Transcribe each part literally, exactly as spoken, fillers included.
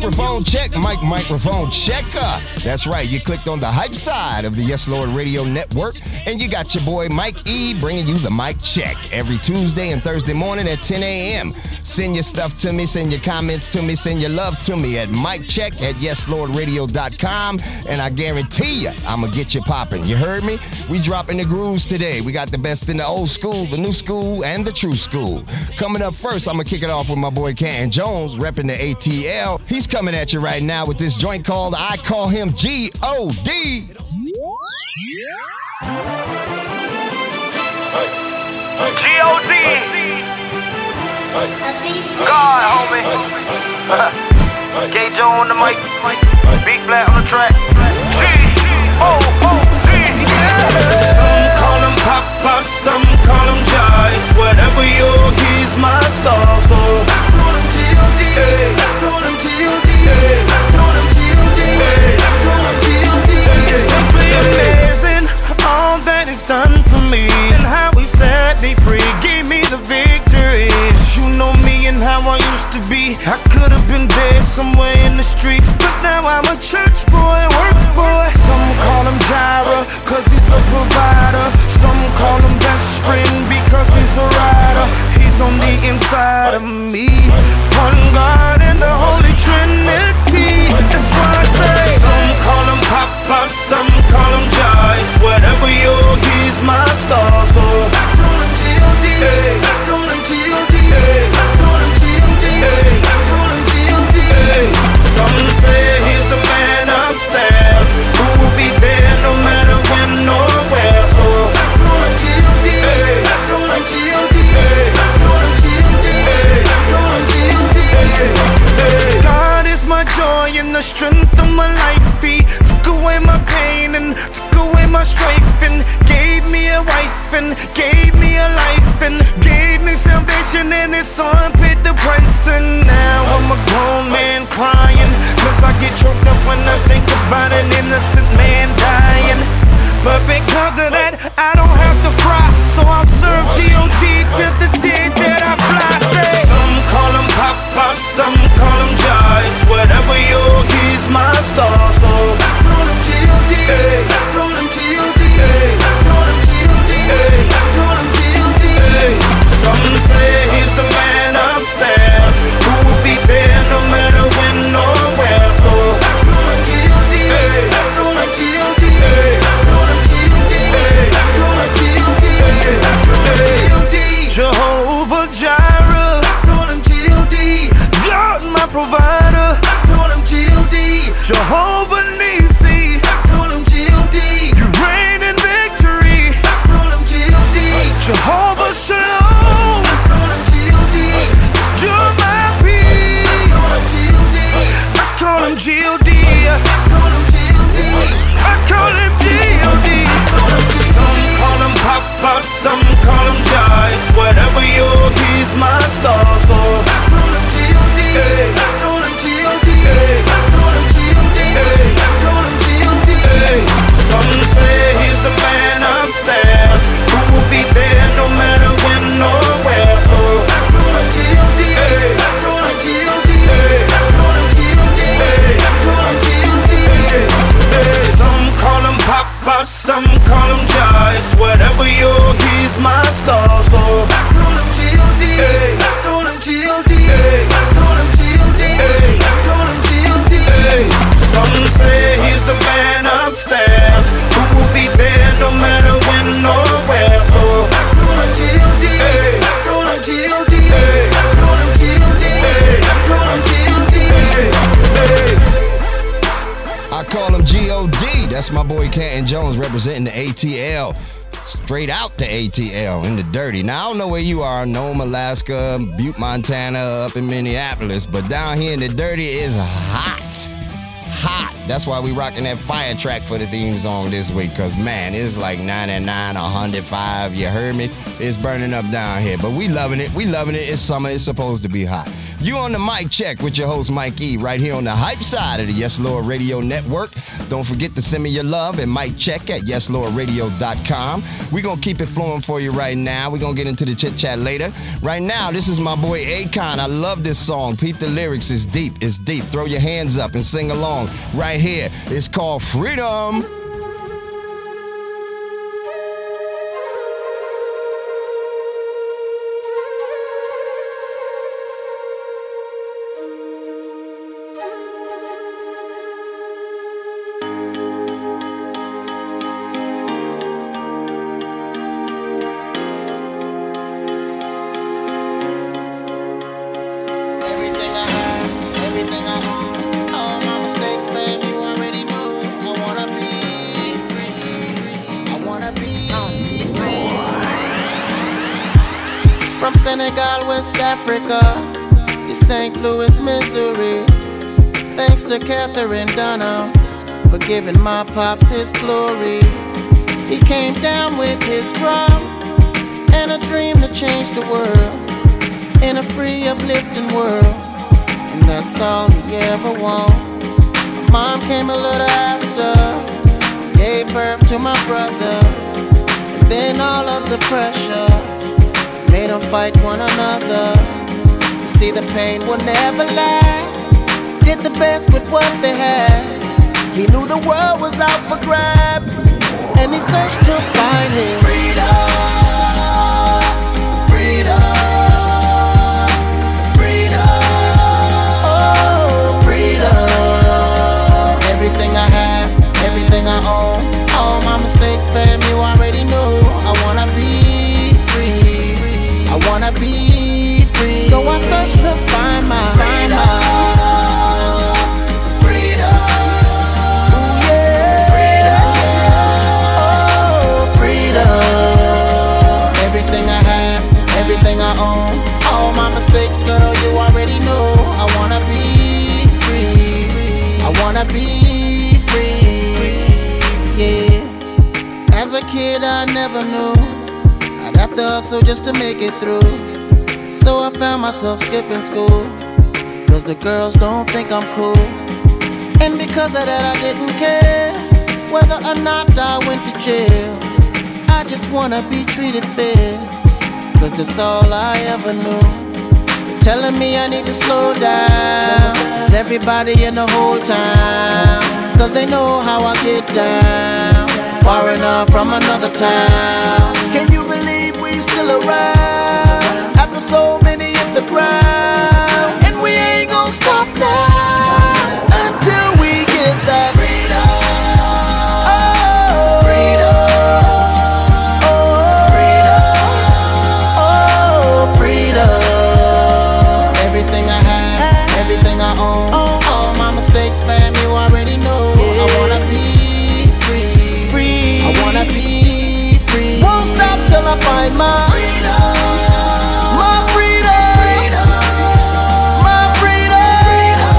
microphone check, mic microphone checker. That's right, you clicked on the hype side of the Yes Lord Radio Network, and you got your boy Mike E bringing you the mic check every Tuesday and Thursday morning at ten a.m. Send your stuff to me, send your comments to me, send your love to me at miccheck at yes lord radio dot com, and I guarantee you, I'm going to get you popping. You heard me? We dropping the grooves today. We got the best in the old school, the new school, and the true school. Coming up first, I'm going to kick it off with my boy Canton Jones, repping the A T L. He's coming at you right now with this joint called I Call Him G O D. G O D. God, homie. K. Joe on the mic. Big Black on the track. G O D. Some call him Papa, some call him Jives. Whatever you, he's my star. So I call him G O D. I call him G O D. I call him G O D. I call him G O D. It's simply amazing all that he's done for me and how he set me free, gave me the victory. You know me and how I used to be. I could have been dead somewhere in the street, but now I'm a church boy, work boy. Some call him Jireh, cause he's a provider. Some call him best friend because he's a rider. He's on the inside of me. One God in the Holy Trinity. That's why I say some call him Papa, some call him Jives. Whatever you, he's my star. So I call him G O D. I call him G O D. I call him G O D. I call him G O D. Some say he's the man upstairs who will be there no matter when or where. So I call him G O D. I call him G O D. I call him G O D. I call him G O D. God is my joy and the strength of my life. He took away my pain and took away my strife and gave me a wife and gave me a life and gave me salvation, and his son paid the price. And now I'm a grown man crying, cause I get choked up when I think about an innocent man dying. But because of that, I don't have to fry, so I'll serve G O D till the day that I fly. Say some call him Papa, some call him Jives. Whatever you, he's my star. So I call him G O D. I call him G O D. I call him G O D. I call him G O D. Some say he's the man upstairs who will be there no matter when or where. So I call him G O D. I call him G O D. I call him G O D. I call him G O D. I call him G O D. Jehovah Jireh, I call him G O D. God my provider, I call him G O D. Jehovah Nissi, I call him G O D. You reign in victory, I call him G O D. Jehovah Shalom, I call him G O D. You're my peace, I call him G O D. I call him G O D. I call him G O D. Some call him Papa, some call him Jives. Whatever you, he's my star. So I call him G O D. I call him G O D. I call him G O D. I call him G O D. Some say he's the man upstairs who will be there no matter when or where. So I call him G O D. I call him G O D. I call him G O D. I call him G O D. Some call him Papa, some call him Jives. Whatever you, he's my star. So I call him G O D. I call him G O D. I call him G O D. I call him G O D. Some say he's the man upstairs who will be there no matter when or where. So I call him G O D. I call him G O D. I call him G O D. I call him G O D. I call him G O D. That's my boy Canton Jones representing the A T L. Straight out to A T L in the dirty. Now, I don't know where you are, Nome, Alaska, Butte, Montana, up in Minneapolis, but down here in the dirty is hot. Hot. That's why we rocking that fire track for the theme song this week, because, man, it's like ninety-nine, one hundred five. You heard me? It's burning up down here, but we loving it. We loving it. It's summer. It's supposed to be hot. You on the mic check with your host Mike E right here on the hype side of the Yes Lord Radio Network. Don't forget to send me your love at mic check at yes lord radio dot com. We're going to keep it flowing for you right now. We're going to get into the chit chat later. Right now, this is my boy Akon. I love this song. Peep the lyrics. It's deep. It's deep. Throw your hands up and sing along right here. It's called Freedom. Senegal, West Africa, to Saint Louis, Missouri. Thanks to Catherine Dunham for giving my pops his glory. He came down with his drum and a dream to change the world in a free, uplifting world. And that's all he ever wanted. Mom came a little after, gave birth to my brother, and then all of the pressure made them fight one another. You see, the pain will never last. Did the best with what they had. He knew the world was out for grabs, and he searched to find his freedom, freedom, freedom, oh, freedom. Everything I have, everything I own, all my mistakes, fam, you already know. I wanna be free. I wanna be free. So I search to find my freedom. Freedom. Ooh, yeah. Freedom. Oh, freedom. Everything I have, everything I own, all my mistakes, girl, you already know. I wanna be free. I wanna be free. Yeah. As a kid, I never knew I'd have to hustle just to make it through. So I found myself skipping school, cause the girls don't think I'm cool. And because of that I didn't care whether or not I went to jail. I just wanna be treated fair, cause that's all I ever knew. They're telling me I need to slow down, cause everybody in the whole town, cause they know how I get down, far enough from another town. Can you believe we still around after so many hit the ground? And we ain't gonna stop now until we get that freedom. Oh, freedom. Oh, freedom. Oh, freedom. Everything I have, everything I own, all my mistakes, fam, you already know. I wanna be free. Free. I wanna be free. Won't stop till I find my freedom. My freedom. Freedom. My freedom. Freedom.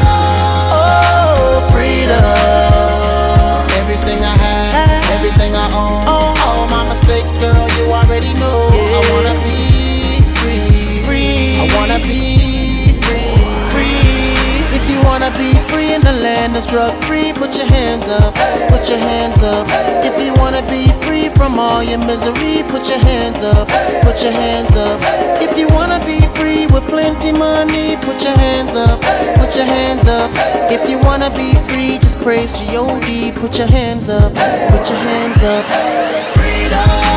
Oh, freedom. Everything I have, everything I own, all my mistakes, girl, you already know. I wanna be free. Free. I wanna be free. Free. If you wanna be free in the land that's drug free, put your hands up. Put your hands up. If you wanna be free from all your misery, put your hands up. Put your hands up. If you wanna be free with plenty money, put your hands up. Put your hands up. If you wanna be free, just praise G O D. Put your hands up. Put your hands up. Freedom.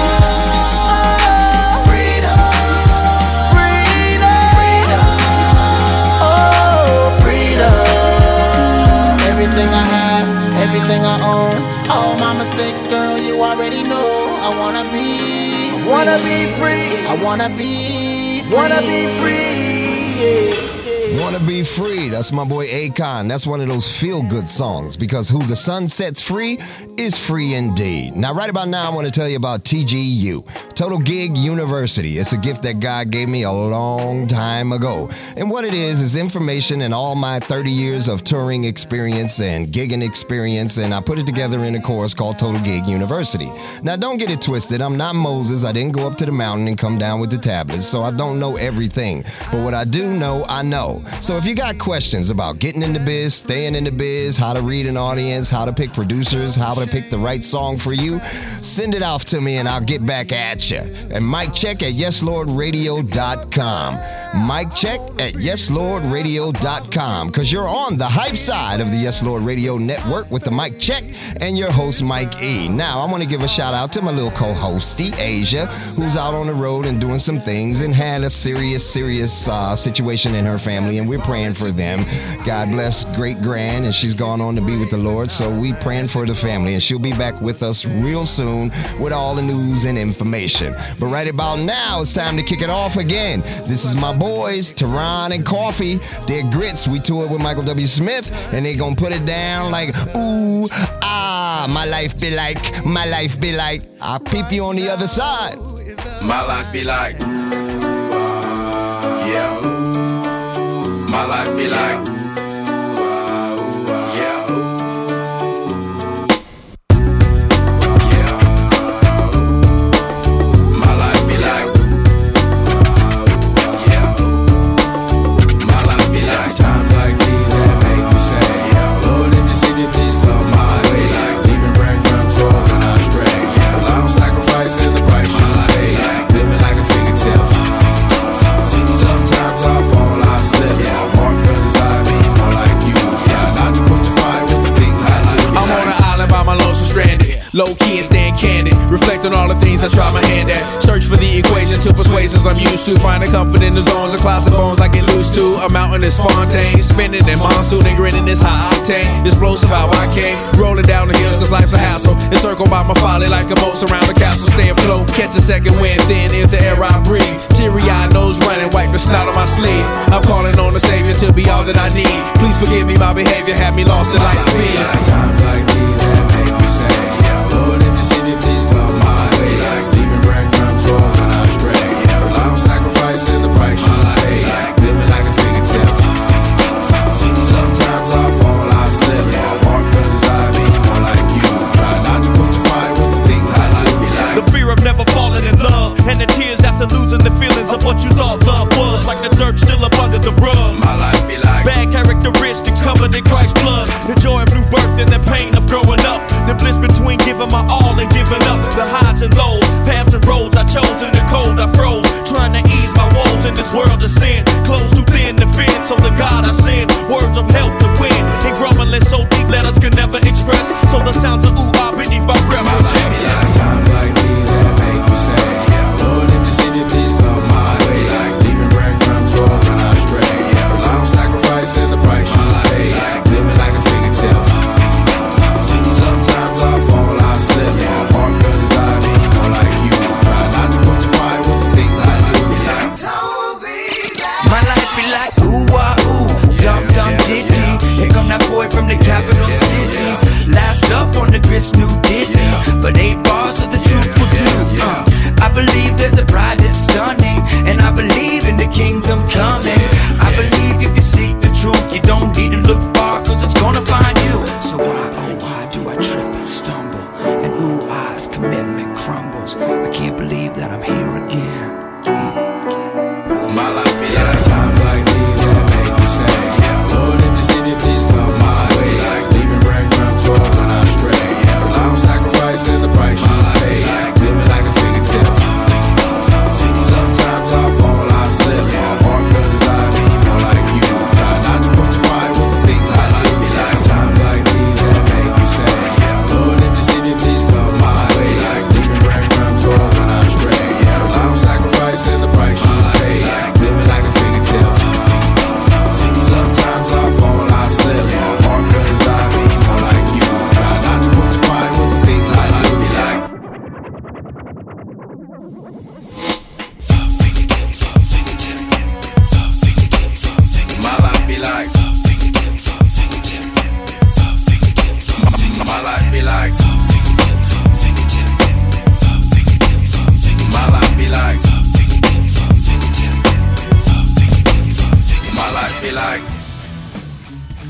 Everything I have, everything I own, all my mistakes, girl, you already know. I wanna be free. I wanna be free. I wanna be free. Wanna be free. Yeah. Wanna Wanna Be Free. That's my boy Akon. That's one of those feel-good songs because who the sun sets free is free indeed. Now, right about now, I want to tell you about T G U, Total Gig University. It's a gift that God gave me a long time ago. And what it is is information and all my thirty years of touring experience and gigging experience, and I put it together in a course called Total Gig University. Now, don't get it twisted. I'm not Moses. I didn't go up to the mountain and come down with the tablets, so I don't know everything. But what I do know, I know. So if you got questions about getting in the biz, staying in the biz, how to read an audience, how to pick producers, how to pick the right song for you, send it off to me and I'll get back at you. And mic check at yes lord radio dot com. Mic check at yes lord radio dot com, because you're on the hype side of the Yes Lord Radio Network with the Mic Check and your host, Mike E. Now, I want to give a shout out to my little co-hostie, Asia, who's out on the road and doing some things and had a serious, serious uh, situation in her family, and we're praying for them. God bless great grand, and she's gone on to be with the Lord, so we praying for the family, and she'll be back with us real soon with all the news and information. But right about now, it's time to kick it off again. This is my boys, Tehran and Coffee. They're grits. We toured with Michael W. Smith, and they gonna put it down like, ooh, ah, my life be like, my life be like. I'll peep you on the other side. My life be like, ooh, ah, yeah, ooh. My life be like, ooh, ah, ooh, ah, yeah, ooh. Yeah, ooh. My life be like, ooh, ah, yeah, ooh. My life be like, times like these that make me say, yeah, Lord, if you see me, please come my way. Like leaving breadcrumbs rolling I stray. Yeah, well, I'm sacrificing the price you pay. Like living like a fingertip. Sometimes I fall, I slip. Yeah, more feelings I be more like you. Yeah, not to put your fire with the things I do. I'm on an island by my lonesome stranded. Low key and staying candid. Reflect on all the things I try my hand at. Search for the equation to persuasions I'm used to. Finding comfort in the zones of clouds and bones I get loose to. A mountain is Fontaine. Spinning in monsoon and grinning this high octane. Explosive how I came. Rolling down the hills cause life's a hassle. Encircled by my folly like a moat around the castle. Stay afloat. Catch a second wind thin is the air I breathe. Teary eyed nose running. Wipe the snot on my sleeve. I'm calling on the Savior to be all that I need. Please forgive me my behavior. Had me lost in light speed. Times like these that make me say, yeah, Lord, if you see me, please come my way. Like leaving breadcrumbs rolling I stray. Yeah, well, I'm sacrificing the price you pay. Like living like a fingertip. Sometimes I fall, I slip. Yeah, more feelings I be more like you. Try not to put your fire with the things I do. Like the fear of never falling in love, and the tears after losing the feelings of what you thought love was. Like the dirt still up under the rug. my life be like, Bad characteristics covered in Christ's blood. The joy of new birth and the pain of growing up. The bliss between giving my all and giving up. The highs and lows, paths and roads I chose. In the cold I froze, trying to ease my woes in this world of sin. Clothes too thin to fit, so the God I send words of help to win. And grumbling so deep letters can never express. So the sounds of ooh ah beneath my breath my life be like, times like these that make me say, yeah, Lord, if you see me, please come my way. Like leaving breadcrumbs rolling I stray. Yeah, well, I'm sacrificing the price you pay. Like living like a fingertip. Sometimes I fall, I slip. Yeah, more feelings I be more like you. Try not to put your fire with the things I do. Like, My life be like ooh ah ooh, dump dump jig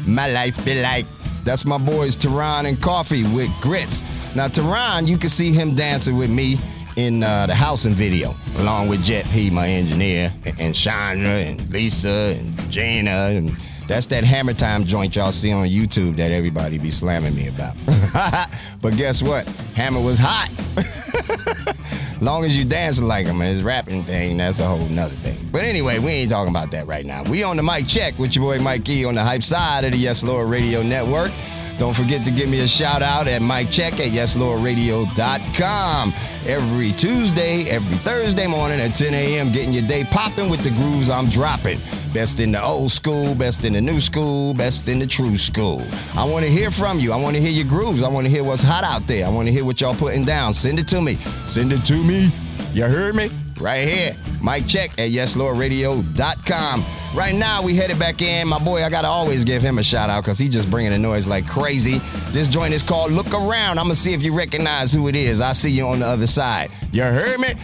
My life be like. That's my boys Teron and Coffee with Grits. Now, Teron, you can see him dancing with me in uh, the Housing video, along with Jet P, my engineer, and Chandra, and Lisa, and Jana, and that's that Hammer Time joint y'all see on YouTube that everybody be slamming me about. But guess what? Hammer was hot. Long as you dancing like him and his rapping thing, that's a whole nother thing. But anyway, we ain't talking about that right now. We on the mic check with your boy Mike E on the hype side of the Yes Lord Radio Network. Don't forget to give me a shout out at Mike Check at yes lord radio dot com. Every Tuesday, every Thursday morning at ten a.m. getting your day popping with the grooves I'm dropping. Best in the old school, best in the new school, best in the true school. I want to hear from you. I want to hear your grooves. I want to hear what's hot out there. I want to hear what y'all putting down. Send it to me. Send it to me. You heard me? Right here. Mike Check at yes lord radio dot com. Right now, we headed back in. My boy, I got to always give him a shout out because he just bringing the noise like crazy. This joint is called Look Around. I'm going to see if you recognize who it is. I see you on the other side. You heard me?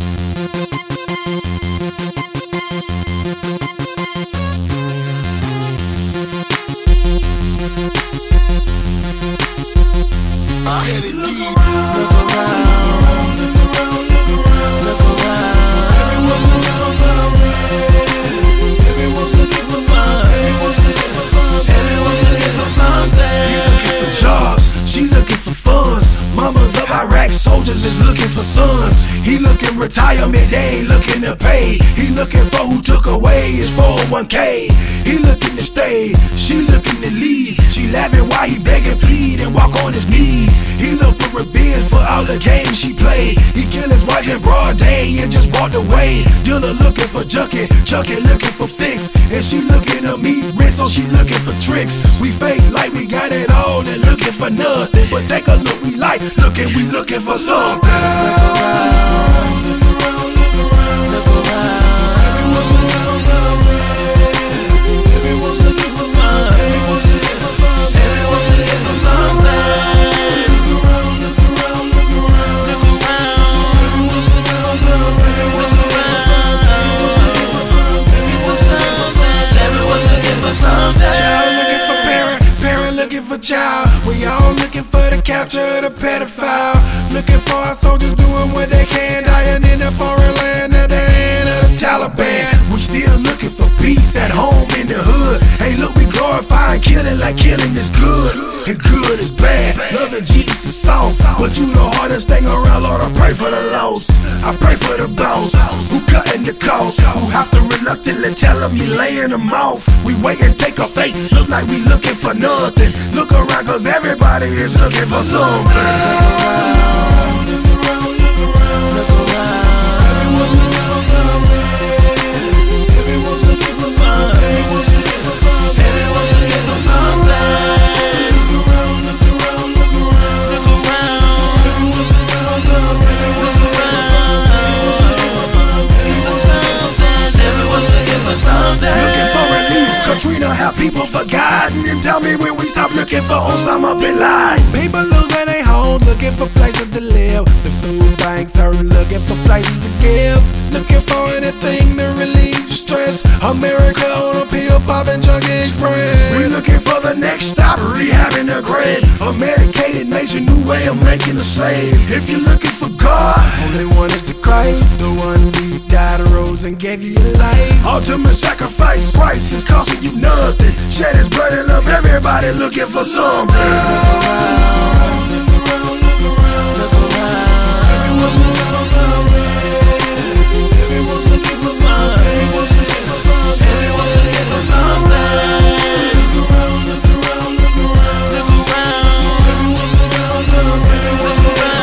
Look around, look around, look around, look around, look around. Everyone's looking for something. Everyone's looking for something. Everyone's looking for something. Everyone's looking for something. You looking for jobs, she looking for funds. Mamas of Iraq soldiers is looking for sons. He looking retirement, they ain't looking to pay. He looking for who took away his four oh one k. He looking to stay, she looking to leave. She laughing while he begging, plead, and walk on his knees. He look for revenge for all the games she played. He killed his wife in broad day and just walked away. Dealer looking for junkie, junkie looking for fix. And she looking to meet rent, so she looking for tricks. We fake like we got it all and looking for nothing. But take a look, we like looking, we looking for something. Look around, look around, look around, look around. Everyone's looking for something. Everyone's looking for something. Everyone's looking for something. Everyone's looking for something. Look around, look around, look around, look around. Everyone's looking for something. Everyone's looking for something. Everyone's looking for something. Everyone's looking for something. Child looking for parent, parent looking for child. We all looking for the capture of the pedophile. Looking for our soldiers doing what they can, dying in a foreign land at the hand of the Taliban. We still looking for peace at home in the hood. Hey, look, we glorifying killing like killing is good, and good is bad. Loving Jesus is soft, but you the hardest thing around, Lord. I pray for the lost, I pray for the boss who cutting the cost, who have to reluctantly tell them you laying them off. We wait and take our fate, look like we looking for nothing. Look around, cause everybody is looking for something. Look around, look around, look around. Everyone's looking for something. Everyone's looking for something. Everyone's looking for something. Everyone's looking for something. Look around, look around, look around, look around. Everyone's looking for something. Everyone's looking for something. Everyone's looking for something. Looking for relief. Katrina, have people forgotten? And tell me when we stop looking for Osama bin Laden. People losing their home, looking for places to live. The food banks are looking for places to give. Looking for anything to relieve stress. America on a pill popping junkie express. We looking for the next stop, rehabbing the grave. A medicated nation, new way of making a slave. If you're looking for God, only one is the Christ. The one who died, rose, and gave you your life. Ultimate sacrifice, price is costing you nothing. Shed his blood and love, everybody looking for something. Look around, look around, look around, look around. Everyone's looking for something. Everyone's looking for something. Everyone's looking for something. Everyone's looking for something. Look around, look around, look around, look around. Everyone's looking for something. Everyone's looking for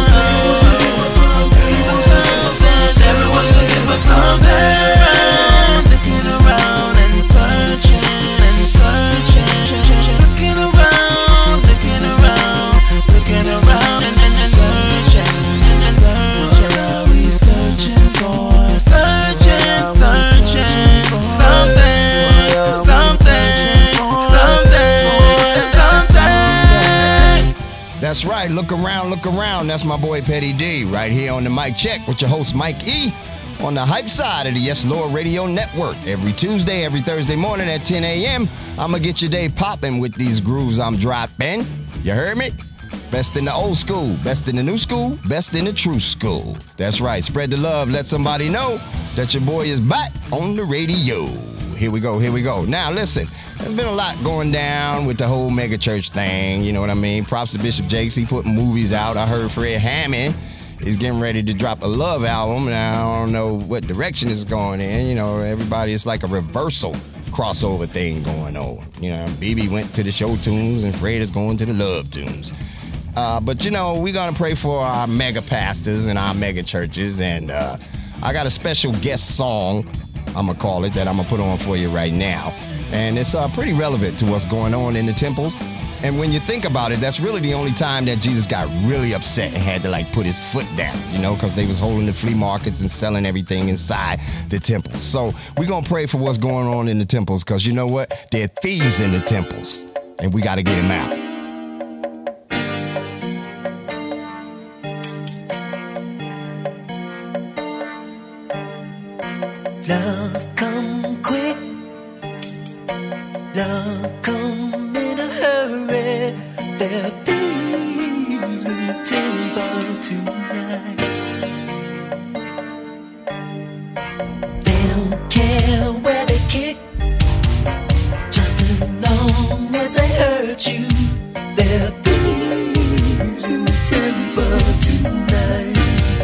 something. Everyone's looking for something. Everyone's looking for something. Looking around and searching and searching, looking around, looking around, looking around and, and, and searching and searching. What are we searching for? Searching, searching, something, something, something, something. That's right. Look around, look around. That's my boy Petty D right here on the Mic Check with your host Mike E on the hype side of the Yes Lord Radio Network. Every Tuesday, every Thursday morning at ten a.m., I'm going to get your day popping with these grooves I'm dropping. You heard me? Best in the old school, best in the new school, best in the true school. That's right. Spread the love. Let somebody know that your boy is back on the radio. Here we go. Here we go. Now, listen. There's been a lot going down with the whole mega church thing. You know what I mean? Props to Bishop Jakes. He putting movies out. I heard Fred Hammond is getting ready to drop a Love album. And I don't know what direction it's going in. You know, everybody, it's like a reversal crossover thing going on. You know, B B went to the show tunes and Fred is going to the love tunes. Uh, but, you know, we're going to pray for our mega pastors and our mega churches. And uh, I got a special guest song, I'm going to call it, that I'm going to put on for you right now. And it's uh, pretty relevant to what's going on in the temples. And when you think about it, that's really the only time that Jesus got really upset and had to, like, put his foot down, you know, because they was holding the flea markets and selling everything inside the temples. So we're going to pray for what's going on in the temples because, you know what? There are thieves in the temples, and we got to get them out. Love come quick, love come in a hurry. There are thieves in the temple tonight. They don't care where they kick, just as long as they hurt you. There are thieves in the temple tonight.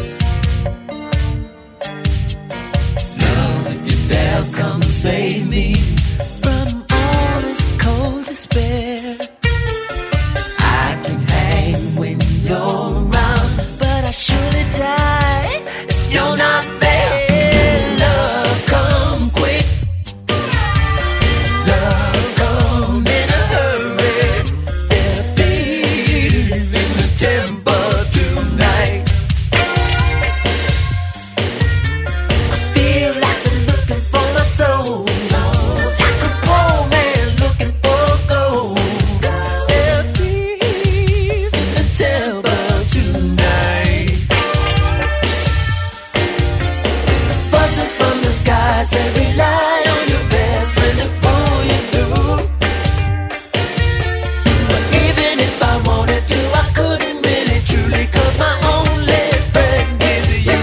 They'll come save me from all this cold despair. I can hang when you're around, but I surely die if you're not there. Love come quick, love come in a hurry. There are thieves in the temple tonight. I feel like soul, like a poor man looking for gold. There are thieves in the temple tonight. Buzzes from the sky say rely on your best friend to pull you through. But even if I wanted to, I couldn't really truly, 'cause my only friend is you.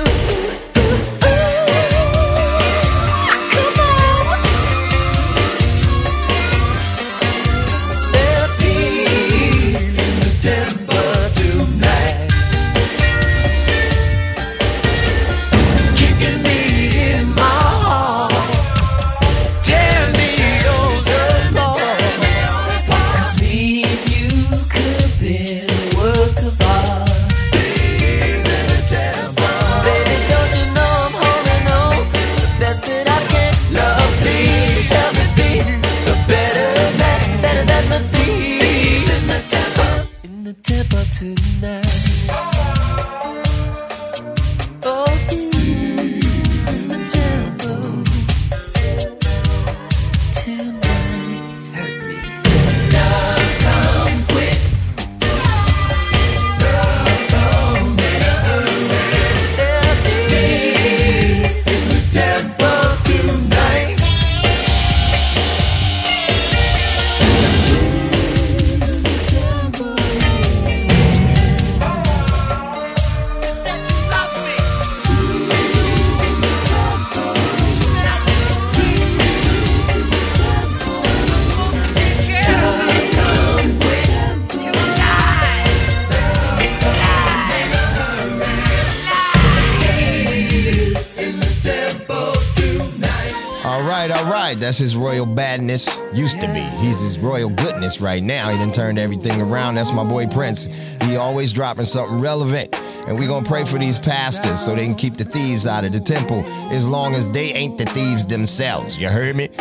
That's his royal badness. Used to be. He's his royal goodness right now. He done turned everything around. That's my boy Prince. He always dropping something relevant. And we gonna pray for these pastors so they can keep the thieves out of the temple as long as they ain't the thieves themselves. You heard me?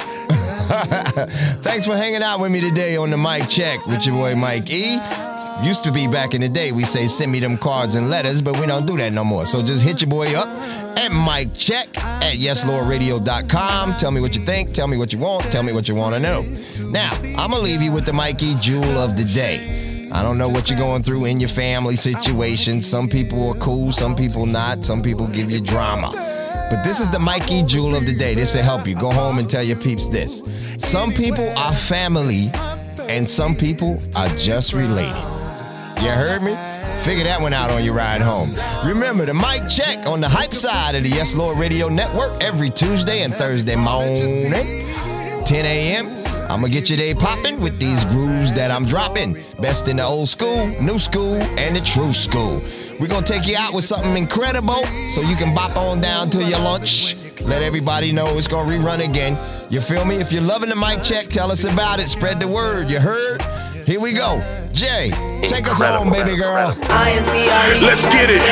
Thanks for hanging out with me today on the Mic Check with your boy Mike E. Used to be back in the day, we say send me them cards and letters, but we don't do that no more. So just hit your boy up at Mic Check at yes lord radio dot com. Tell me what you think. Tell me what you want. Tell me what you want to know. Now, I'm going to leave you with the Mikey Jewel of the day. I don't know what you're going through in your family situation. Some people are cool. Some people not. Some people give you drama. But this is the Mikey Jewel of the day. This will help you. Go home and tell your peeps this. Some people are family, and some people are just related. You heard me? Figure that one out on your ride home. Remember, the mic check on the hype side of the Yes Lord Radio Network every Tuesday and Thursday morning, ten a.m. I'm going to get your day popping with these grooves that I'm dropping. Best in the old school, new school, and the true school. We're going to take you out with something incredible so you can bop on down to your lunch. Let everybody know it's going to rerun again. You feel me? If you're loving the mic check, tell us about it. Spread the word. You heard? Here we go. Jay, take us home, baby girl. Let's get it.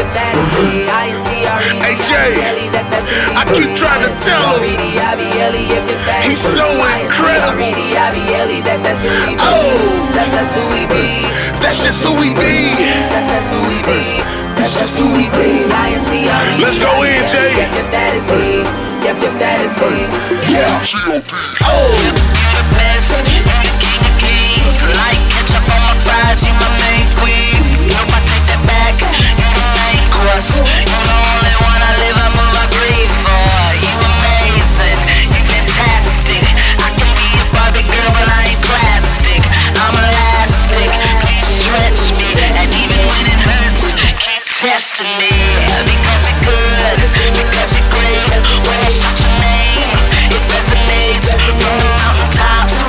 Hey, Jay, I keep trying to tell him he's so incredible. Oh, that's who we be. That's just who we be. That's who we be. That's just who we be. Let's go in, Jay. Yep, yep, that is he. Yep, yep, that is he. Yeah. Oh. Like ketchup on my fries, you my main squeeze. You know I take that back, you the main course. You the only one I live, I move, I breathe for. You amazing, you fantastic. I can be a Barbie girl, but I ain't plastic. I'm elastic, please stretch me. And even when it hurts, keep testing me. Because you're good, because you're great. When I shout your name, it resonates. From the mountaintops,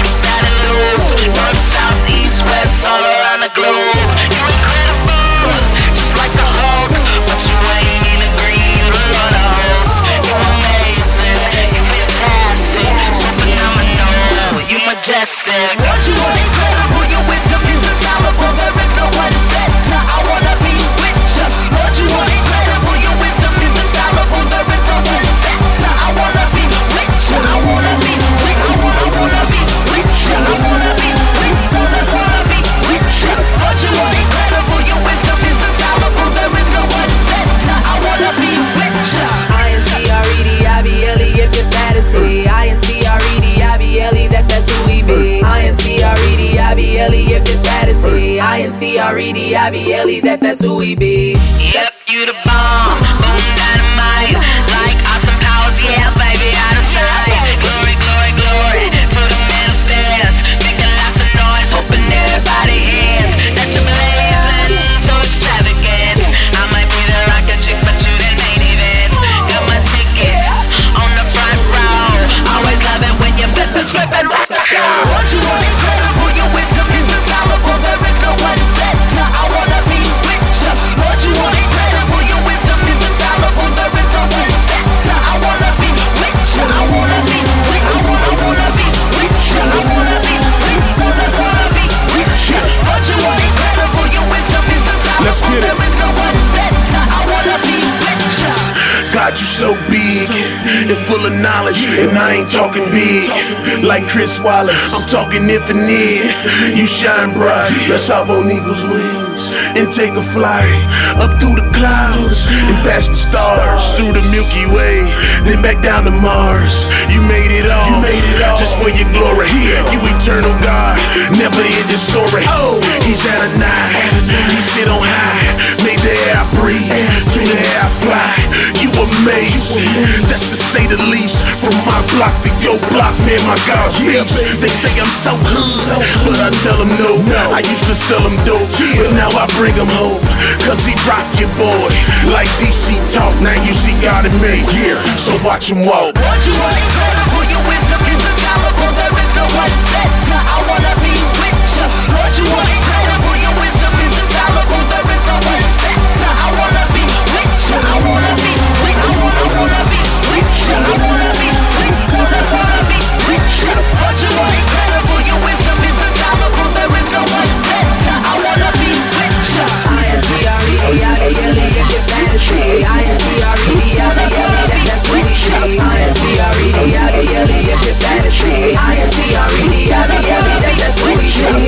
north, south, east, west, all around the globe. You're incredible, just like the Hulk. But you ain't in the green, you're the Lord of hosts. You're amazing, you're fantastic, so phenomenal, you're majestic. What you are incredible, your wisdom is infallible. There is no one better, I wanna be with you. What you are incredible, your wisdom is infallible. There is no one better, I wanna be with you. I wanna be with you, I wanna, I wanna be with you. I wanna be with you, I wanna be with you. But you are incredible, your wisdom is infallible. There is no one better, I wanna be with you. I N C R E D I B L E, if you're bad as he. I N C R E D I B L E, that, that's who we be. I N C R E D I B L E, if you're bad as he. I N C R E D I B L E, that, that's who we be. Yep, you the bomb, boom dynamite. Like Austin Powers, yeah, baby, out of sight. Glory, glory, glory, to the man upstairs. Making lots of noise, hoping everybody hears that you're blazing, so extravagant. I might be the rocket chick, but you the main event. Got my ticket on the front row. Always love it when you flip the script and rock the show. What you are incredible, your wisdom is infallible. There is no one better, I wanna be with you. What you are incredible, your wisdom is infallible. There is no one better, I wanna be with you. I wanna be with you, I wanna, I wanna be with you. I wanna be with you, I wanna be with you. But you are incredible, your wisdom is infallible. Let's get it. There is no one better, I wanna be with you. God, you so big and full of knowledge, and I ain't talking big like Chris Wallace. I'm talking infinite. You shine bright. Let's hop on eagle's wings and take a flight up through the clouds and past the stars, through the Milky Way, then back down to Mars. You made it all, you made it all just for your glory. You eternal God, never end the story. Oh, he's Adonai, he sit on high, made the air I breathe, to the air I fly. You amazing, that's to say the least. From my block to your block, man, my God, yes. They say I'm so hood, but I tell them no. I used to sell them dope, but now I bring them hope. Cause he rock your boy, like D C talk. Now you see God in me, yeah, so watch him walk. What you are incredible, your wisdom is infallible. There is no one better, I wanna be with you. What you are incredible, your wisdom is infallible. There is no one better, I wanna be with you. I wanna be with you, I wanna, I wanna be with you. I wanna be with you, I wanna be with you. What you are incredible, your wisdom is infallible. There is no one better, I wanna be with you. I N C R E D I B L E, if you're fantasy. I N C R E D I B L E, that, that's what we be. I N C R E D I B L E, if you're fantasy. I N C R E D I B L E, that, that's what we be.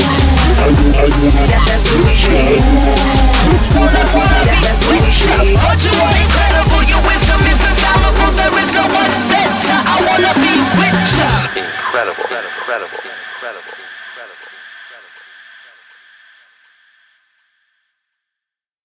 That, that's what we be. That, that's what we be. But you are incredible, your wisdom is infallible. There is no one better, I wanna be with you. Incredible, incredible, incredible.